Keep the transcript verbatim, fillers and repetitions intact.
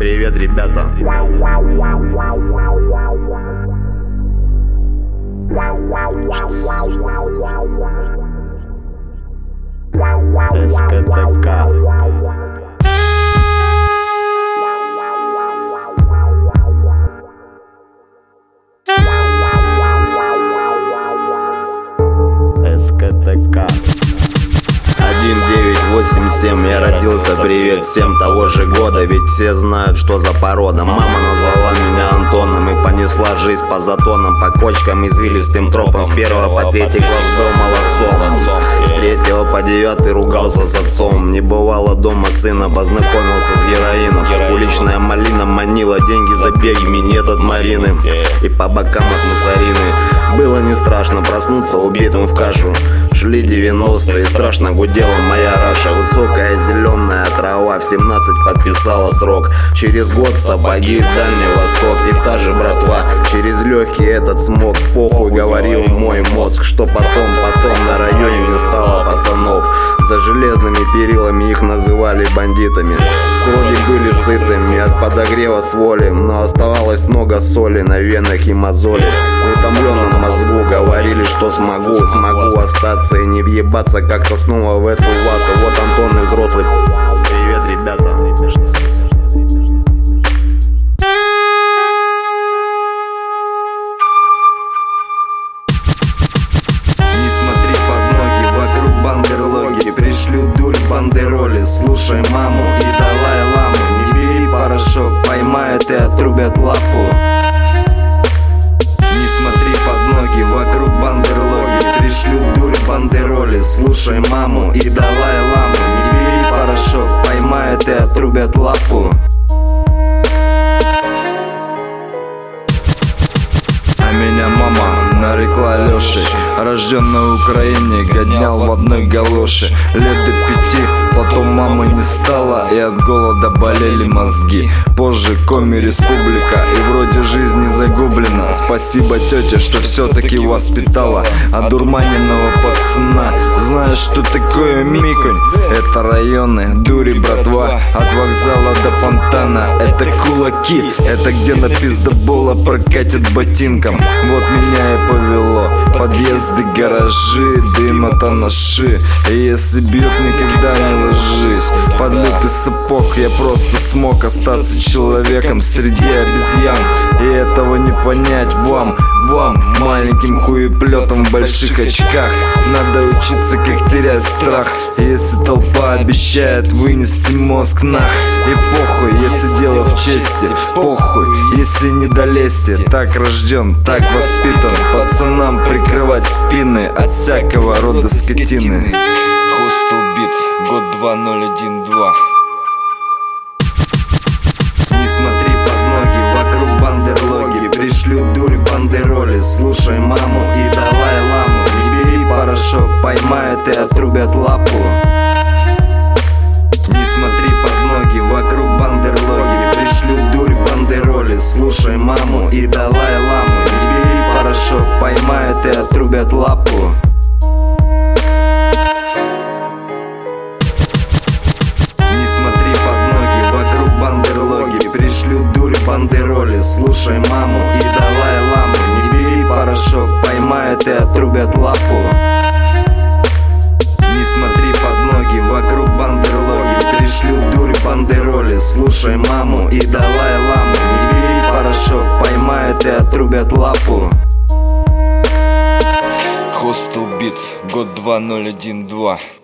Привет, ребята. СКТК. СКТК. один девять восемь семь, я родился, привет всем того же года. Ведь все знают, что за порода. Мама назвала меня Антоном и понесла жизнь по затонам, по кочкам, извилистым тропам. С первого по третий класс был молодцом, с третьего по девятый ругался с отцом. Не бывало дома сына, познакомился с героином. Уличная малина манила, деньги за беги, минет от Марины и по бокам от мусорины. Было не страшно проснуться убитым в кашу. Шли девяностые, страшно гудела моя раша. Высокая зеленая трава в семнадцать подписала срок. Через год сапоги, Дальний Восток и та же братва. Через легкий этот смог, похуй, говорил мой мозг. Что потом, потом на районе не стало пацанов. За железными перилами их называли бандитами. Вроде были сытыми от подогрева с воли, но оставалось много соли на венах и мозоли. В утомленном мозгу говорили, что смогу, смогу остаться и не въебаться как-то снова в эту вату. Вот Антон и взрослый. Привет, ребята. Не смотри под ноги, вокруг бандерлоги. Пришлю дурь бандероли, слушай маму и Далай-ламу. Не бери порошок, поймают и отрубят лапу. Не смотри под ноги, вокруг бандерлоги. Пришлю дурь бандероли, слушай маму и Далай-ламу. Не бери порошок, поймают и отрубят лапу. А меня мама нарекла Лешей, рожден на Украине, гонял в одной галоши. Лет до пяти, потом мамы не стало, и от голода болели мозги. Позже коми республика, и вроде жизнь не загублена. Спасибо тете, что все-таки воспитала одурманенного пацана. Знаешь, что такое Миконь? Это районы, дури, братва. От вокзала до фонтана, это кулаки. Это где на пиздобола прокатит ботинком. Вот меня и повело. Подъезды, гаражи, дым от анаши. И если бьет, никогда не ложись. Под лютый сапог я просто смог остаться человеком среди обезьян. И этого не понять вам, вам, маленьким хуеплетом в больших очках. Надо учиться, как терять страх. Если толпа обещает вынести мозг нах. И похуй, если дело в чести. Похуй, если не долезьте. Так рожден, так воспитан. Пацанам прикрывать спины от всякого рода скотины. Hostel Beat, год два ноль один два. Не смотри под ноги, вокруг бандерлоги. Пришлю дурь в бандероли, слушай маму и Далай-ламу. Не бери порошок, поймают и отрубят лапу. Не смотри под ноги, вокруг бандерлоги. Пришлю дурь в бандероли, слушай маму и Далай-ламу. Не бери порошок, поймают и отрубят лапу. Не смотри под ноги, вокруг бандерлоги. Пришлю дурь в бандероли, слушай маму и Далай-ламу. Не бери порошок, поймают и отрубят лапу. Не смотри под ноги, вокруг бандерлоги. Пришлю дурь в бандероли, слушай маму и Далай-ламу. Не бери порошок, поймают и отрубят лапу. Hostel Beat, год два ноль один два.